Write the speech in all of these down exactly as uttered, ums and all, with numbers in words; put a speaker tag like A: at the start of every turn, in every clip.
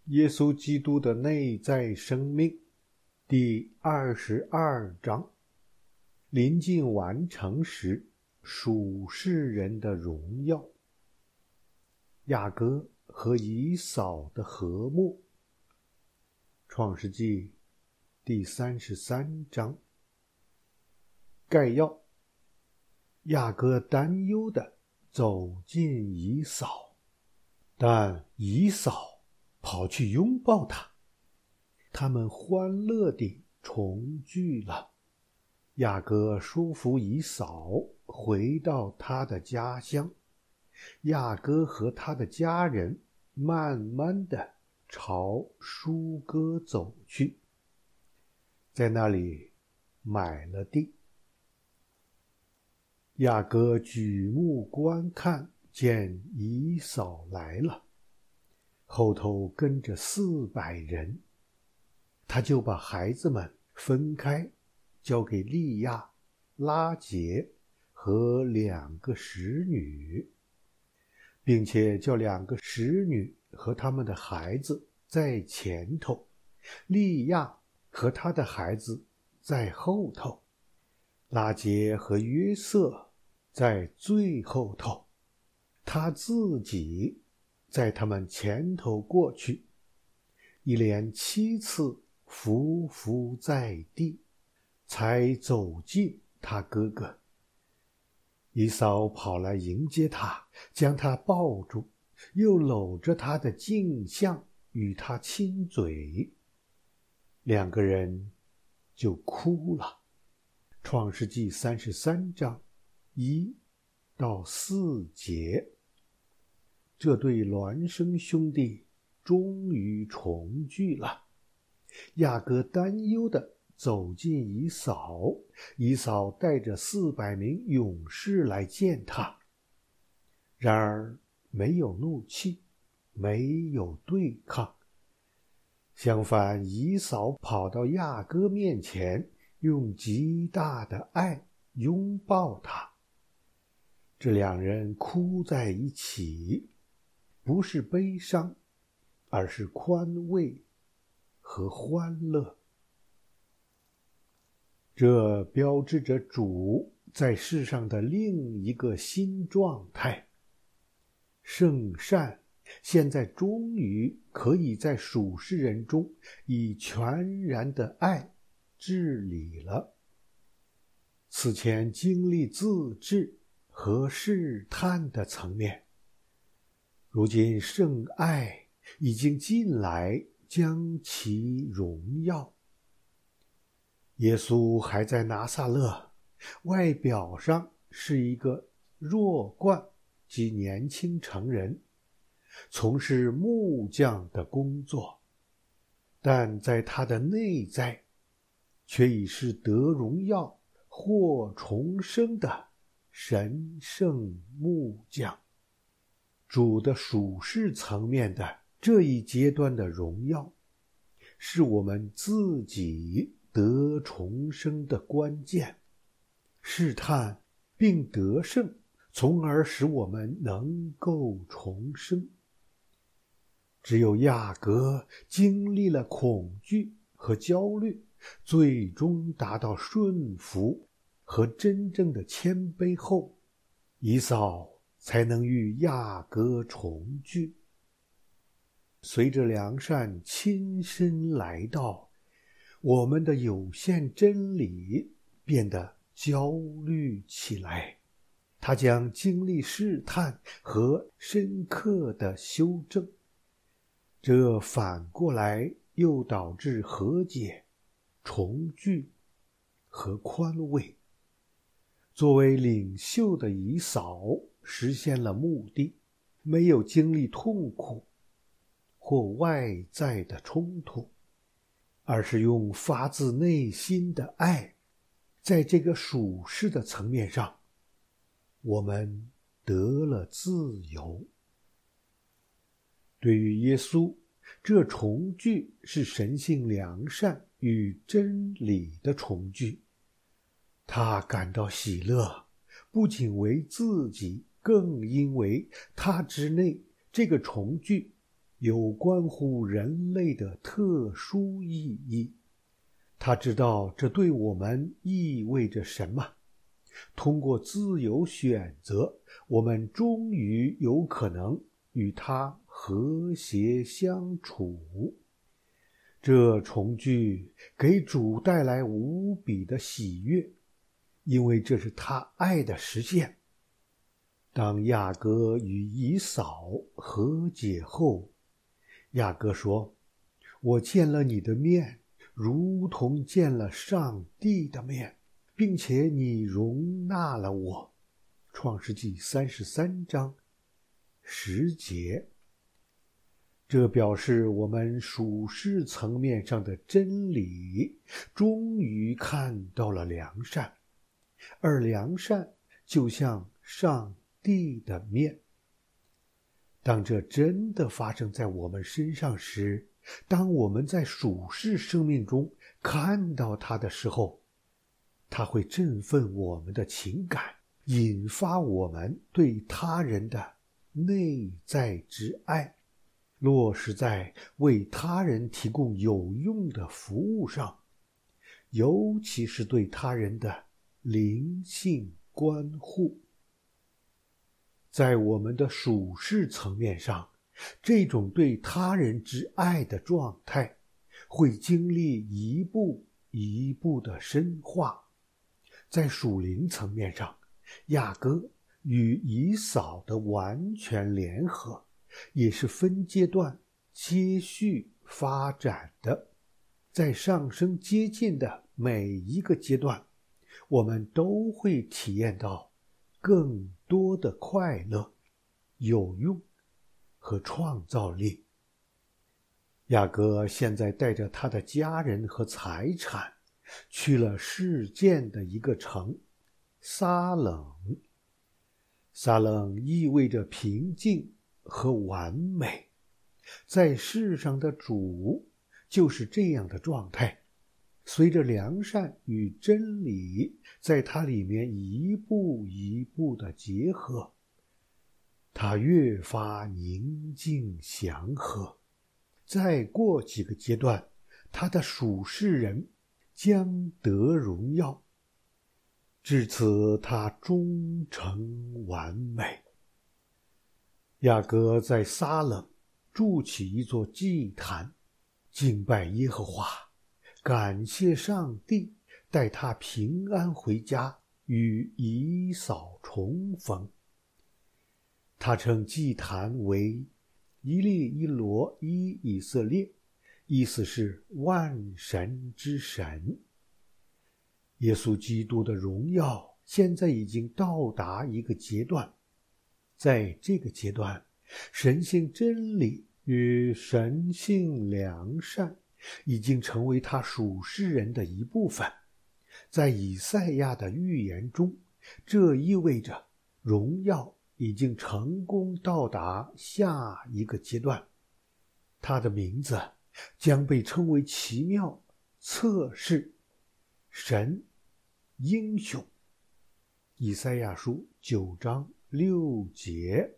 A: 耶稣基督的内在生命第二十二章，临近完成时，属世人的荣耀。雅各和以扫的和睦。创世纪第三十三章。概要：雅各担忧地走近以扫，但以扫跑去拥抱他，他们欢乐地重聚了。雅各说服以扫回到他的家乡，雅各和他的家人慢慢地朝舒歌走去，在那里买了地。雅各举目观看，见以扫来了，后头跟着四百人，他就把孩子们分开，交给利亚、拉结和两个使女，并且叫两个使女和他们的孩子在前头，利亚和他的孩子在后头，拉结和约瑟在最后头，他自己在他们前头过去，一连七次匍匐在地，才走近他哥哥。以扫跑来迎接他，将他抱住，又搂着他的颈项与他亲嘴，两个人就哭了。创世纪三十三章一到四节。这对孪生兄弟终于重聚了。雅各担忧地走近以扫，以扫带着四百名勇士来见他，然而没有怒气，没有对抗。相反，以扫跑到雅各面前，用极大的爱拥抱他。这两人哭在一起，不是悲伤，而是宽慰和欢乐。这标志着主在世上的另一个新状态。圣善现在终于可以在属世人中以全然的爱治理了。此前经历自治和试探的层面，如今圣爱已经进来，将其荣耀。耶稣还在拿撒勒，外表上是一个弱冠及年轻成人，从事木匠的工作，但在他的内在却已是得荣耀或重生的神圣木匠。主的属世层面的这一阶段的荣耀，是我们自己得重生的关键，试探并得胜，从而使我们能够重生。只有雅各经历了恐惧和焦虑，最终达到顺服和真正的谦卑后，以扫才能与雅各重聚。随着良善亲身来到，我们的有限真理变得焦虑起来，它将经历试探和深刻的修正，这反过来又导致和解、重聚和宽慰。作为领袖的以扫实现了目的，没有经历痛苦或外在的冲突，而是用发自内心的爱，在这个属世的层面上，我们得了自由。对于耶稣，这重聚是神性良善与真理的重聚。他感到喜乐，不仅为自己，更因为他之内这个重聚有关乎人类的特殊意义。他知道这对我们意味着什么。通过自由选择，我们终于有可能与他和谐相处。这重聚给主带来无比的喜悦，因为这是他爱的实现。当雅各与以扫和解后，雅各说：我见了你的面，如同见了上帝的面，并且你容纳了我。创世纪三十三章十节。这表示我们属世层面上的真理终于看到了良善，而良善就像上帝的面。当这真的发生在我们身上时，当我们在属世生命中看到它的时候，它会振奋我们的情感，引发我们对他人的内在之爱，落实在为他人提供有用的服务上，尤其是对他人的灵性关护。在我们的属世层面上，这种对他人之爱的状态会经历一步一步的深化。在属灵层面上，雅各与以扫的完全联合也是分阶段接续发展的。在上升接近的每一个阶段，我们都会体验到更多的快乐、有用和创造力。雅各现在带着他的家人和财产去了事件的一个城，撒冷。撒冷意味着平静和完美，在世上的主就是这样的状态。随着良善与真理在它里面一步一步的结合，它越发宁静祥和。再过几个阶段，他的属世人将得荣耀，至此他终成完美。雅各在撒冷筑起一座祭坛，敬拜耶和华，感谢上帝带他平安回家，与以扫重逢。他称祭坛为伊利伊罗伊以色列，意思是万神之神。耶稣基督的荣耀现在已经到达一个阶段，在这个阶段，神性真理与神性良善已经成为他属世人的一部分。在以赛亚的预言中，这意味着荣耀已经成功到达下一个阶段，他的名字将被称为奇妙、测试、神、英雄。以赛亚书九章六节。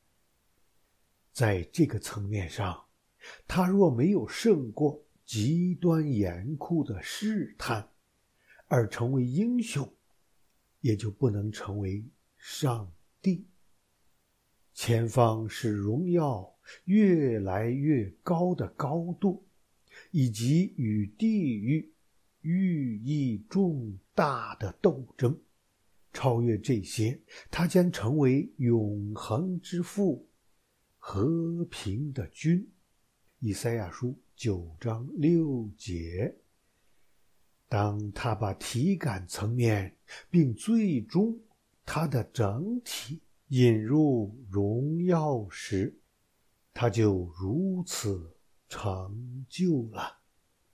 A: 在这个层面上，他若没有胜过极端严酷的试探而成为英雄，也就不能成为上帝。前方是荣耀越来越高的高度，以及与地狱寓意重大的斗争。超越这些，他将成为永恒之父，和平的君。以赛亚书九章六节。当他把体感层面并最终他的整体引入荣耀时，他就如此成就了。